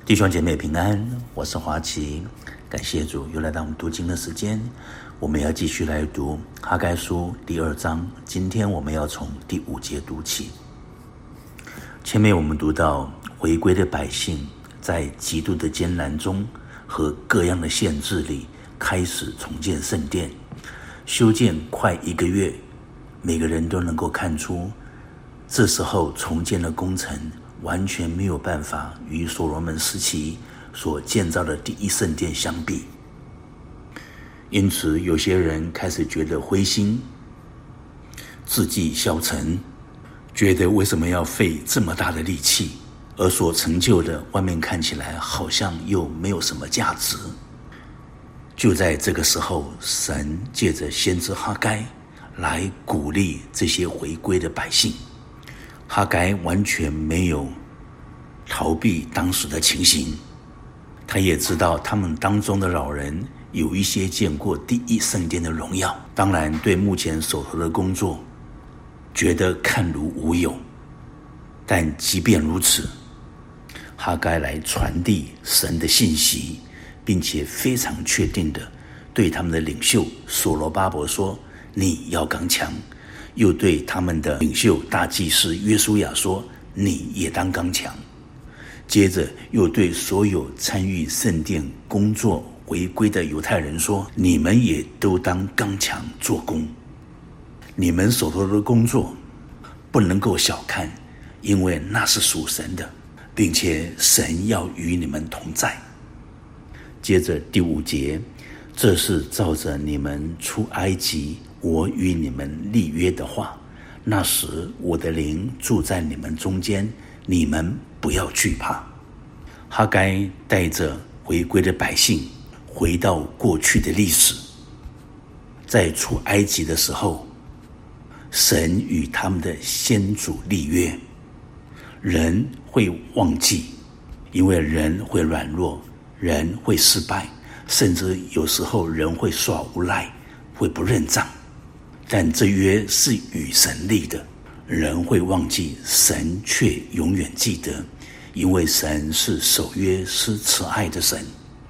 弟兄姐妹平安，我是华奇，感谢主又来到我们读经的时间。我们要继续来读哈该书第2章，今天我们要从第5节读起。前面我们读到回归的百姓在极度的艰难中和各样的限制里开始重建圣殿，修建快1个月，每个人都能够看出这时候重建的工程完全没有办法与所罗门时期所建造的第一圣殿相比。因此有些人开始觉得灰心，志气消沉，觉得为什么要费这么大的力气，而所成就的外面看起来好像又没有什么价值。就在这个时候，神借着先知哈该来鼓励这些回归的百姓。哈该完全没有逃避当时的情形，他也知道他们当中的老人有一些见过第一圣殿的荣耀，当然对目前手头的工作觉得看如无有。但即便如此，哈该来传递神的信息，并且非常确定的对他们的领袖所罗巴伯说，你要刚强，又对他们的领袖大祭司约书亚说，你也当刚强。接着又对所有参与圣殿工作回归的犹太人说，你们也都当刚强做工。你们手头的工作不能够小看，因为那是属神的，并且神要与你们同在。接着第5节，这是照着你们出埃及我与你们立约的话，那时我的灵住在你们中间，你们不要惧怕。哈该带着回归的百姓回到过去的历史，在出埃及的时候，神与他们的先祖立约。人会忘记，因为人会软弱，人会失败，甚至有时候人会耍无赖，会不认账。但这约是与神立的，人会忘记，神却永远记得，因为神是守约施慈爱的神。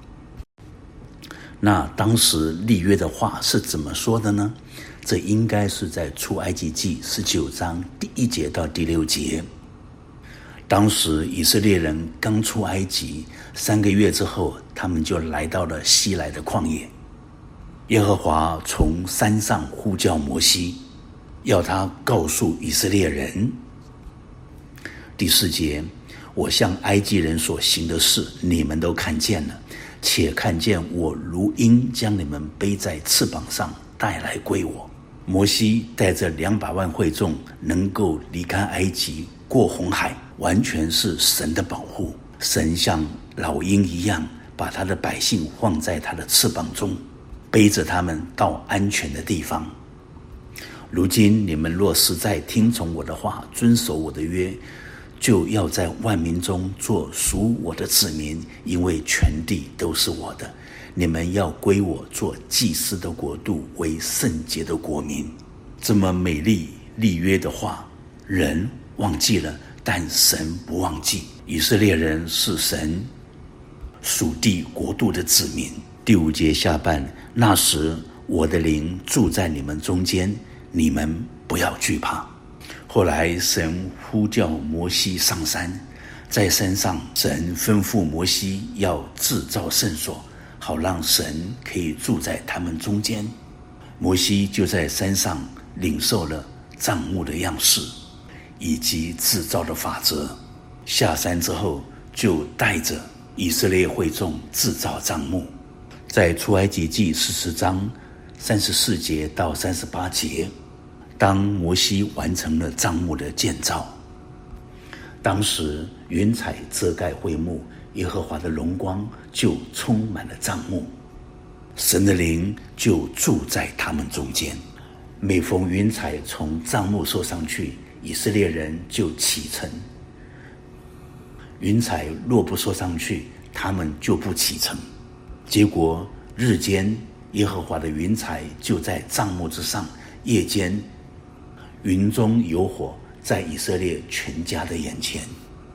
那当时立约的话是怎么说的呢？这应该是在出埃及记19章第1节到第6节。当时以色列人刚出埃及3个月之后，他们就来到了西莱的旷野。耶和华从山上呼叫摩西，要他告诉以色列人。第4节，我向埃及人所行的事，你们都看见了，且看见我如鹰将你们背在翅膀上带来归我。摩西带着200万会众能够离开埃及过红海，完全是神的保护。神像老鹰一样，把他的百姓放在他的翅膀中，背着他们到安全的地方。如今你们若实在听从我的话，遵守我的约，就要在万民中做属我的子民，因为全地都是我的。你们要归我做祭司的国度，为圣洁的国民。这么美丽立约的话，人忘记了，但神不忘记。以色列人是神属地国度的子民。第5节下半，那时我的灵住在你们中间，你们不要惧怕。后来神呼叫摩西上山，在山上神吩咐摩西要制造圣所，好让神可以住在他们中间。摩西就在山上领受了帐幕的样式以及制造的法则，下山之后就带着以色列会众制造帐幕。在出埃及记40章34节到38节，当摩西完成了帐幕的建造，当时云彩遮盖会幕，耶和华的荣光就充满了帐幕，神的灵就住在他们中间。每逢云彩从帐幕收上去，以色列人就启程；云彩若不收上去，他们就不启程。结果日间耶和华的云彩就在帐幕之上，夜间云中有火，在以色列全家的眼前。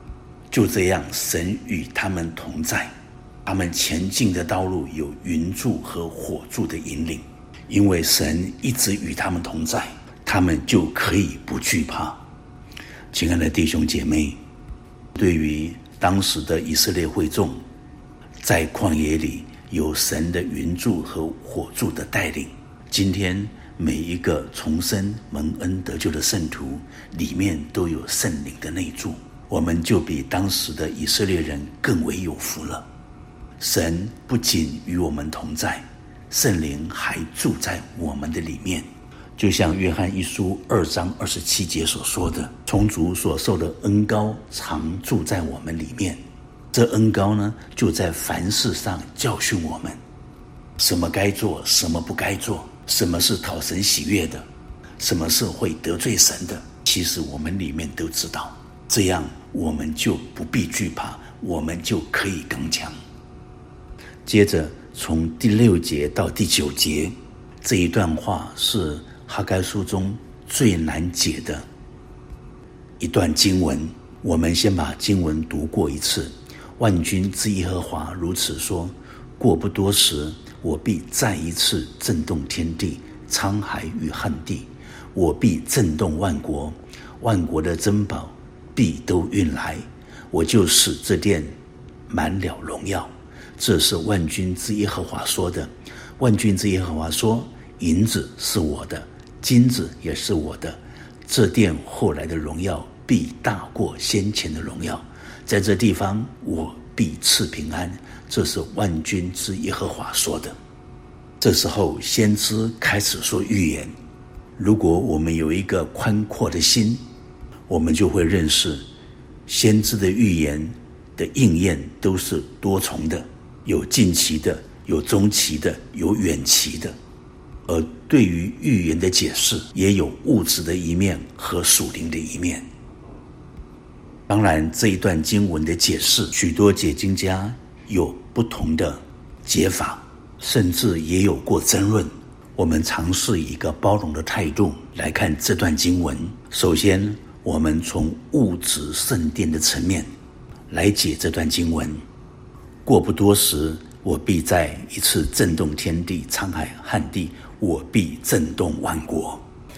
就这样，神与他们同在，他们前进的道路有云柱和火柱的引领。因为神一直与他们同在，他们就可以不惧怕。亲爱的弟兄姐妹，对于当时的以色列会众，在旷野里有神的云柱和火柱的带领，今天每一个重生蒙恩得救的圣徒里面都有圣灵的内住，我们就比当时的以色列人更为有福了。神不仅与我们同在，圣灵还住在我们的里面，就像约翰一书2章27节所说的，从主所受的恩膏常住在我们里面。这恩膏呢，就在凡事上教训我们，什么该做，什么不该做，什么是讨神喜悦的，什么是会得罪神的，其实我们里面都知道，这样我们就不必惧怕，我们就可以刚强。接着从第6节到第9节，这一段话是哈该书中最难解的一段经文。我们先把经文读过一次。万军之耶和华如此说，过不多时，我必再一次震动天地、沧海与旱地，我必震动万国，万国的珍宝必都运来，我就使这殿满了荣耀。这是万军之耶和华说的。万军之耶和华说，银子是我的，金子也是我的，这殿后来的荣耀必大过先前的荣耀，在这地方我必赐平安。这是万军之耶和华说的。这时候先知开始说预言。如果我们有一个宽阔的心，我们就会认识先知的预言的应验都是多重的，有近期的，有中期的，有远期的。而对于预言的解释，也有物质的一面和属灵的一面。当然，这一段经文的解释，许多解经家有不同的解法，甚至也有过争论。我们尝试以一个包容的态度来看这段经文。首先，我们从物质圣殿的层面来解这段经文。过不多时，我必再一次震动天地、沧海、旱地，我必震动万国。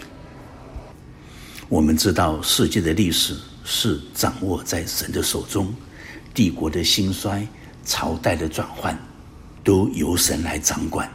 我们知道世界的历史是掌握在神的手中，帝国的兴衰、朝代的转换都由神来掌管。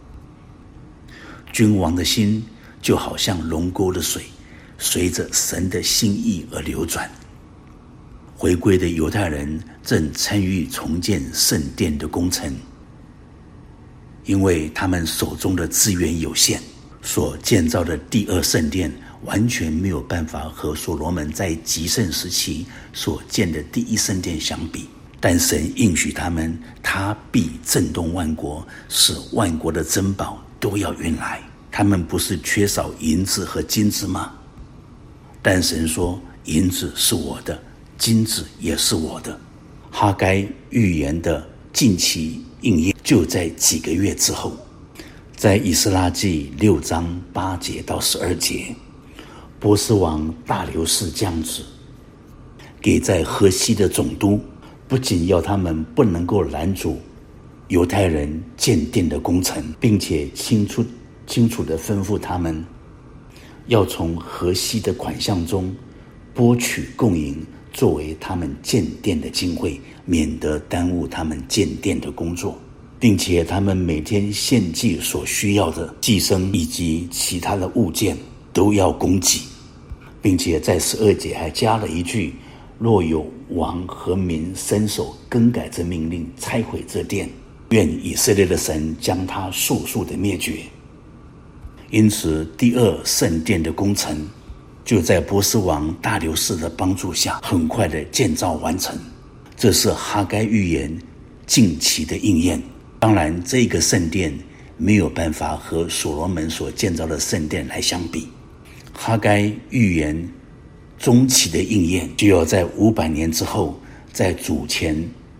君王的心就好像龙沟的水，随着神的心意而流转。回归的犹太人正参与重建圣殿的工程，因为他们手中的资源有限，所建造的第二圣殿完全没有办法和所罗门在极盛时期所建的第一圣殿相比。但神应许他们，他必震动万国，使万国的珍宝都要运来。他们不是缺少银子和金子吗？但神说，银子是我的，金子也是我的。哈该预言的近期应验就在几个月之后，在以斯拉记6章8节到12节，波斯王大流士降旨给在河西的总督，不仅要他们不能够拦阻犹太人建殿的工程，并且清楚地吩咐他们要从河西的款项中拨取供银，作为他们建殿的经费，免得耽误他们建殿的工作，并且他们每天献祭所需要的祭牲以及其他的物件都要供给，并且在12节还加了一句，若有王和民伸手更改这命令，拆毁这殿，愿以色列的神将他速速的灭绝。因此第二圣殿的工程就在波斯王大流士的帮助下很快的建造完成。这是哈该预言近期的应验。当然这个圣殿没有办法和所罗门所建造的圣殿来相比。哈该预言中期的应验就要在500年之后，在主前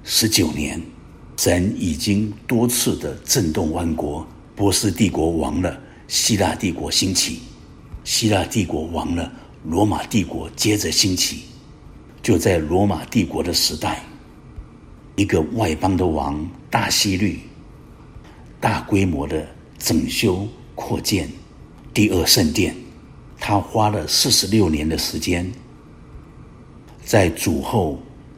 19年，神已经多次的震动万国。波斯帝国亡了，希腊帝国兴起，希腊帝国亡了，罗马帝国接着兴起。 就在罗马帝国的时代，一个外邦的王大希律大规模的整修扩建第二圣殿，他花了46年的时间，在主后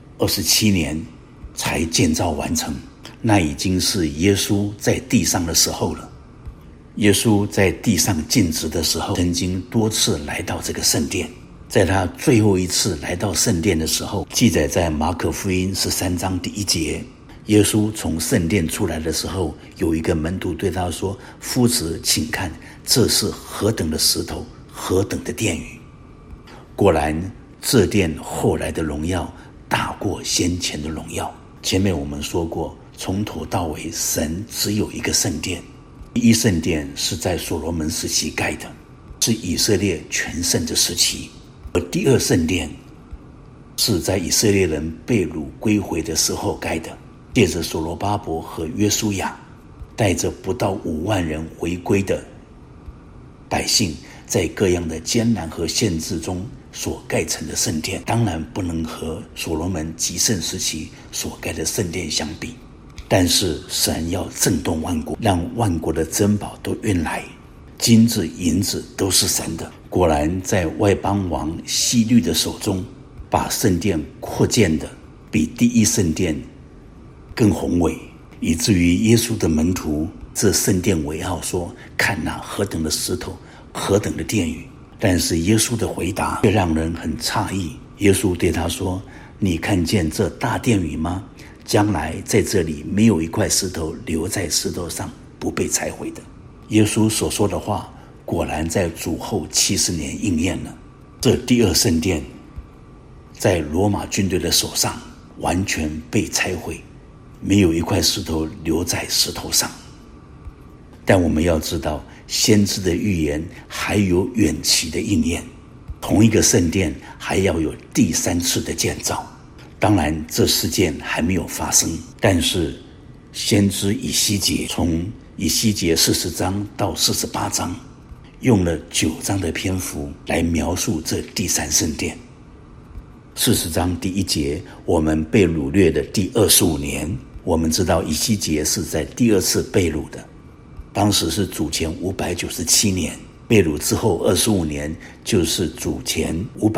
27年才建造完成。那已经是耶稣在地上的时候了。耶稣在地上尽职的时候，曾经多次来到这个圣殿。在他最后一次来到圣殿的时候，记载在马可福音13章第1节，耶稣从圣殿出来的时候，有一个门徒对他说：夫子，请看，这是何等的石头，何等的殿宇。果然这殿后来的荣耀大过先前的荣耀。前面我们说过，从头到尾神只有一个圣殿。第一圣殿是在所罗门时期盖的，是以色列全盛的时期。而第二圣殿是在以色列人被掳归回的时候盖的，借着所罗巴伯和约书亚带着不到5万人回归的百姓，在各样的艰难和限制中所盖成的圣殿，当然不能和所罗门极盛时期所盖的圣殿相比。但是神要震动万国，让万国的珍宝都运来，金子银子都是神的。果然在外邦王希律的手中，把圣殿扩建的比第一圣殿更宏伟，以至于耶稣的门徒这圣殿为傲，说：看那何等的石头，何等的殿宇。但是耶稣的回答却让人很诧异。耶稣对他说：你看见这大殿宇吗？将来在这里没有一块石头留在石头上不被拆毁的。耶稣所说的话果然在主后70年应验了。这第二圣殿在罗马军队的手上完全被拆毁，没有一块石头留在石头上。但我们要知道，先知的预言还有远期的应验，同一个圣殿还要有第3次的建造。当然这事件还没有发生，但是先知以西结从以西结40章到48章用了9章的篇幅来描述这第3圣殿。40章第1节，我们被掳掠的第25年。我们知道以西结是在第2次被掳的，当时是主前597年，被掳之后25年就是主前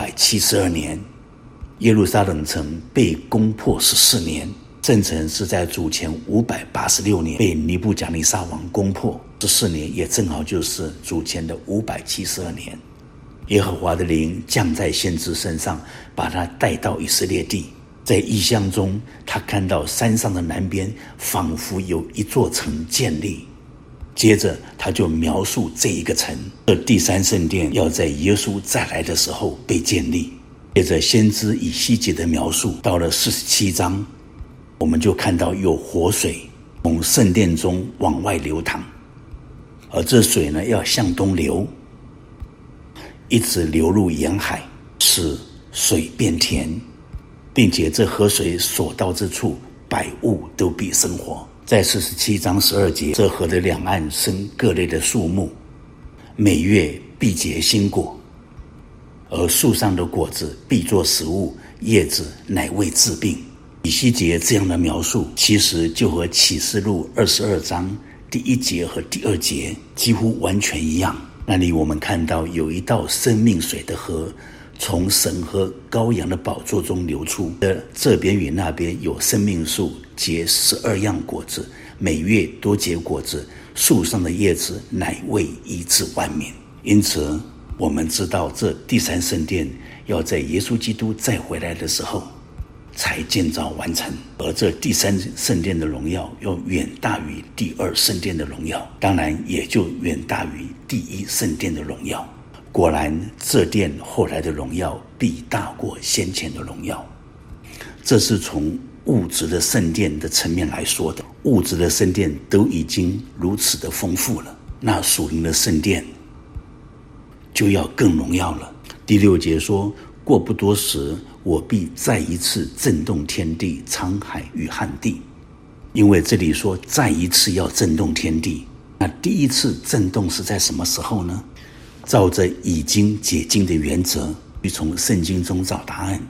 572年。耶路撒冷城被攻破14年，圣城是在主前586年被尼布甲尼撒王攻破，14年也正好就是主前的572年。耶和华的灵降在先知身上，把他带到以色列地。在异象中，他看到山上的南边仿佛有一座城建立。接着他就描述这一个城，这第3圣殿要在耶稣再来的时候被建立。接着先知以西结的描述，到了47章，我们就看到有活水从圣殿中往外流淌，而这水呢要向东流，一直流入沿海，使水变甜，并且这河水所到之处，百物都必生活。在47章12节，这河的两岸生各类的树木，每月必结新果，而树上的果子必作食物，叶子乃为治病。以西结这样的描述，其实就和启示录22章第1节和第2节几乎完全一样。那里我们看到有一道生命水的河，从神和羔羊的宝座中流出，这边与那边有生命树，结12样果子，每月多结果子，树上的叶子乃为医治万民。因此我们知道这第3圣殿要在耶稣基督再回来的时候才建造完成，而这第3圣殿的荣耀要远大于第2圣殿的荣耀，当然也就远大于第1圣殿的荣耀。果然这殿后来的荣耀必大过先前的荣耀。这是从物质的圣殿的层面来说的，物质的圣殿都已经如此的丰富了，那属灵的圣殿就要更荣耀了。第6节说，过不多时，我必再一次震动天地、沧海与旱地。因为这里说再一次要震动天地，那第一次震动是在什么时候呢？照着已经解经的原则，去从圣经中找答案。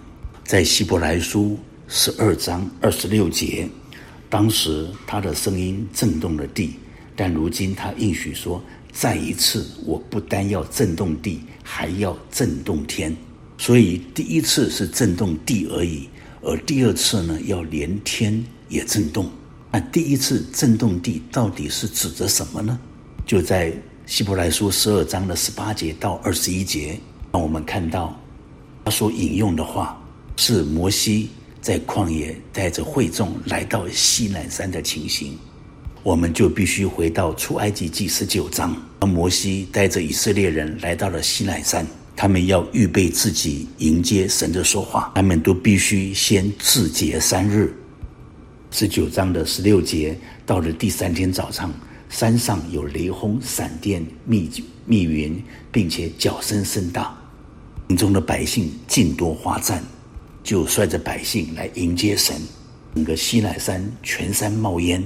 在希伯来书12章26节，当时他的声音震动了地，但如今他应许说，再一次我不单要震动地，还要震动天。所以第一次是震动地而已，而第二次呢，要连天也震动。那第一次震动地到底是指着什么呢？就在希伯来书12章的18节到21节，让我们看到他所引用的话是摩西在旷野带着会众来到西乃山的情形。我们就必须回到出埃及记19章，当摩西带着以色列人来到了西乃山，他们要预备自己迎接神的说话，他们都必须先自洁3日。19章的16节，到了第3天早上，山上有雷轰、闪电、密云，并且角声甚大，营中的百姓尽多哗战，就率着百姓来迎接神。整个西乃山全山冒烟，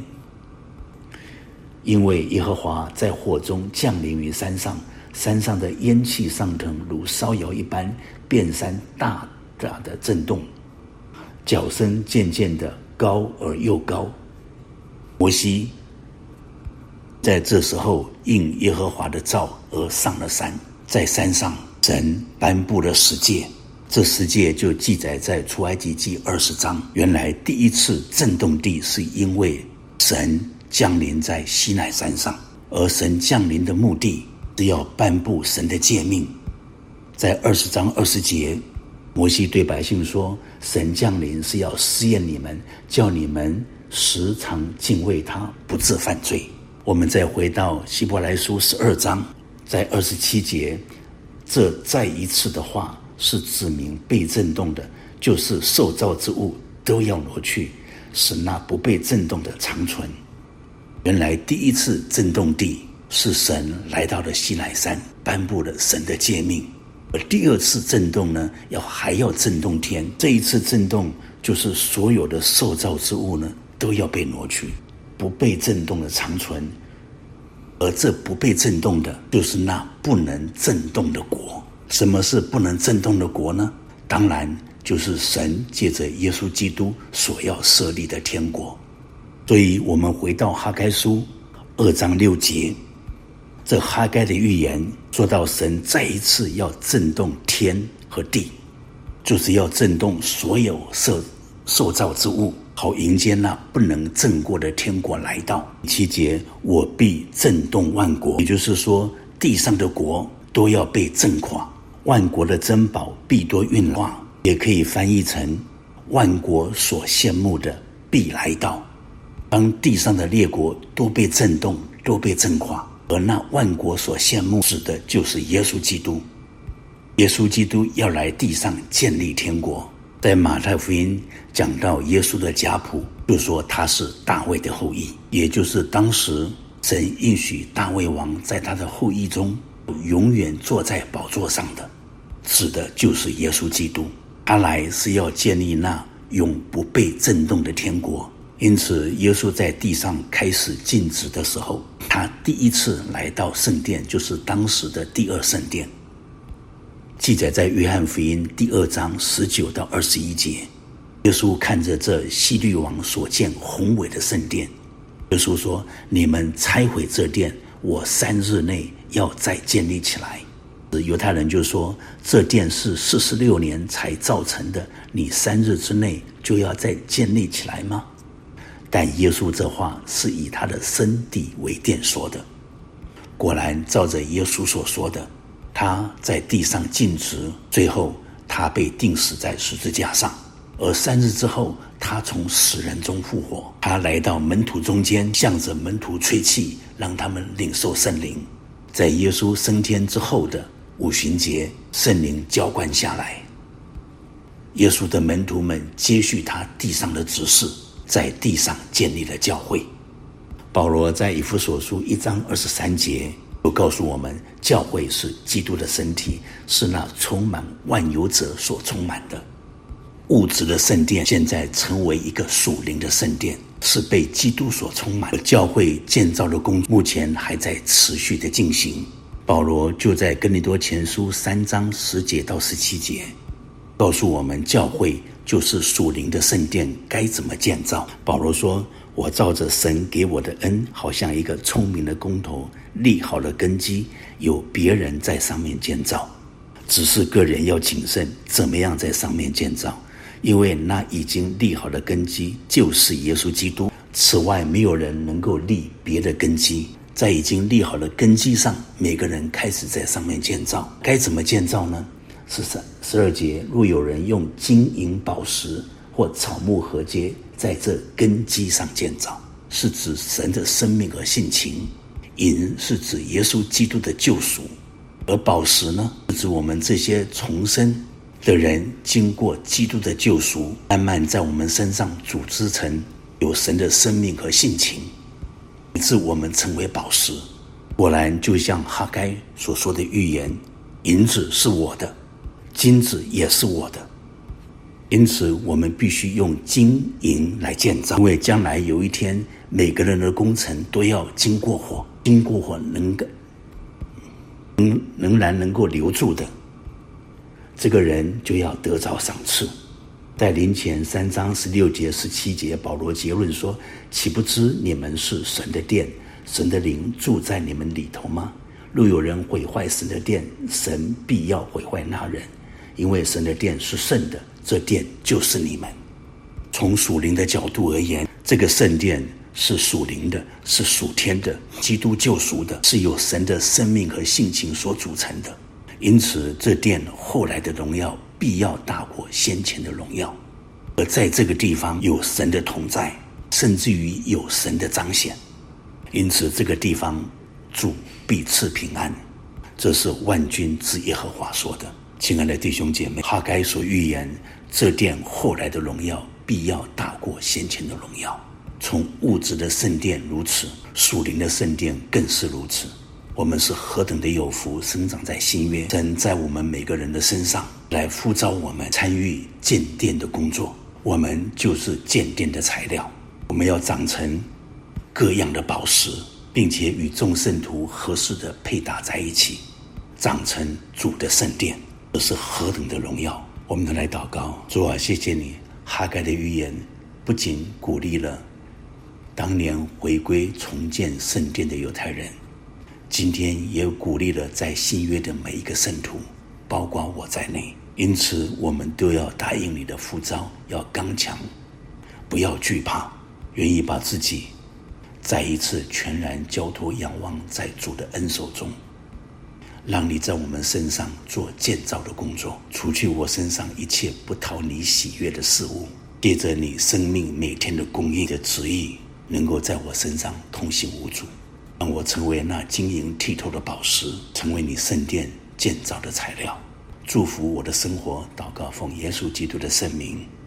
因为耶和华在火中降临于山上，山上的烟气上腾，如烧窑一般，遍山大大的震动，角声渐渐的高而又高。摩西在这时候应耶和华的召而上了山，在山上神颁布了十诫，这十诫就记载在出埃及记20章。原来第一次震动地是因为神降临在西乃山上，而神降临的目的是要颁布神的诫命。在20章20节，摩西对百姓说，神降临是要试验你们，叫你们时常敬畏他，不致犯罪。我们再回到希伯来书12章，在27节，这再一次的话是指明被震动的，就是受造之物都要挪去，使那不被震动的长存。原来第一次震动地是神来到了西乃山，颁布了神的诫命，而第二次震动呢，还要震动天。这一次震动就是所有的受造之物呢都要被挪去，不被震动的长存。而这不被震动的，就是那不能震动的国。什么是不能震动的国呢？当然就是神借着耶稣基督所要设立的天国。所以我们回到哈该书2章6节，这哈该的预言说到神再一次要震动天和地，就是要震动所有受造之物，好迎接那不能震过的天国来到。7节，我必震动万国，也就是说地上的国都要被震垮，万国的珍宝必多运化，也可以翻译成万国所羡慕的必来到。当地上的列国都被震动，都被震垮，而那万国所羡慕指的就是耶稣基督。耶稣基督要来地上建立天国。在马太福音讲到耶稣的家谱，就说他是大卫的后裔，也就是当时神应许大卫王在他的后裔中永远坐在宝座上的，指的就是耶稣基督。他来是要建立那永不被震动的天国。因此耶稣在地上开始尽职的时候，他第一次来到圣殿，就是当时的第二圣殿，记载在约翰福音2章19到21节。耶稣看着这希律王所建宏伟的圣殿，耶稣说，你们拆毁这殿，我3日内要再建立起来。犹太人就说，这殿是46年才造成的，你3日之内就要再建立起来吗？但耶稣这话是以他的身体为殿说的。果然照着耶稣所说的，他在地上尽职，最后他被钉死在十字架上，而3日之后他从死人中复活。他来到门徒中间，向着门徒吹气，让他们领受圣灵。在耶稣升天之后的五旬节，圣灵浇灌下来，耶稣的门徒们接续他地上的指示，在地上建立了教会。保罗在以弗所书1章23节就告诉我们，教会是基督的身体，是那充满万有者所充满的。物质的圣殿现在成为一个属灵的圣殿，是被基督所充满。教会建造的工作目前还在持续的进行。保罗就在哥林多前书3章10节到17节告诉我们，教会就是属灵的圣殿该怎么建造。保罗说，我照着神给我的恩，好像一个聪明的工头，立好了根基，有别人在上面建造。只是个人要谨慎，怎么样在上面建造，因为那已经立好的根基就是耶稣基督，此外没有人能够立别的根基。在已经立好的根基上，每个人开始在上面建造。该怎么建造呢？12节，若有人用金银宝石或草木禾秸在这根基上建造，是指神的生命和性情。银是指耶稣基督的救赎，而宝石呢，是指我们这些重生的人经过基督的救赎，慢慢在我们身上组织成有神的生命和性情，以致我们成为宝石。果然就像哈该所说的预言，银子是我的，金子也是我的。因此我们必须用金银来建造，因为将来有一天每个人的工程都要经过火，经过火仍然能够留住的，这个人就要得着赏赐。在林前3章16节17节，保罗结论说，岂不知你们是神的殿，神的灵住在你们里头吗？若有人毁坏神的殿，神必要毁坏那人，因为神的殿是圣的，这殿就是你们。从属灵的角度而言，这个圣殿是属灵的，是属天的，基督救赎的，是由神的生命和性情所组成的。因此这殿后来的荣耀必要大过先前的荣耀，而在这个地方有神的同在，甚至于有神的彰显。因此这个地方主必赐平安，这是万军之耶和华说的。亲爱的弟兄姐妹，哈该所预言这殿后来的荣耀必要大过先前的荣耀。从物质的圣殿如此，属灵的圣殿更是如此。我们是何等的有福，生长在新约，神在我们每个人的身上来呼召我们参与建殿的工作，我们就是建殿的材料。我们要长成各样的宝石，并且与众圣徒合适的配搭在一起，长成主的圣殿。这是何等的荣耀！我们来祷告，主啊，谢谢你，哈该的预言不仅鼓励了当年回归重建圣殿的犹太人，今天也鼓励了在新约的每一个圣徒，包括我在内。因此我们都要答应你的呼召，要刚强，不要惧怕，愿意把自己再一次全然交托仰望在主的恩手中，让你在我们身上做建造的工作，除去我身上一切不讨你喜悦的事物，借着你生命每天的供应的旨意，能够在我身上通行无阻，让我成为那晶莹剔透的宝石，成为你圣殿建造的材料。祝福我的生活，祷告奉耶稣基督的圣名。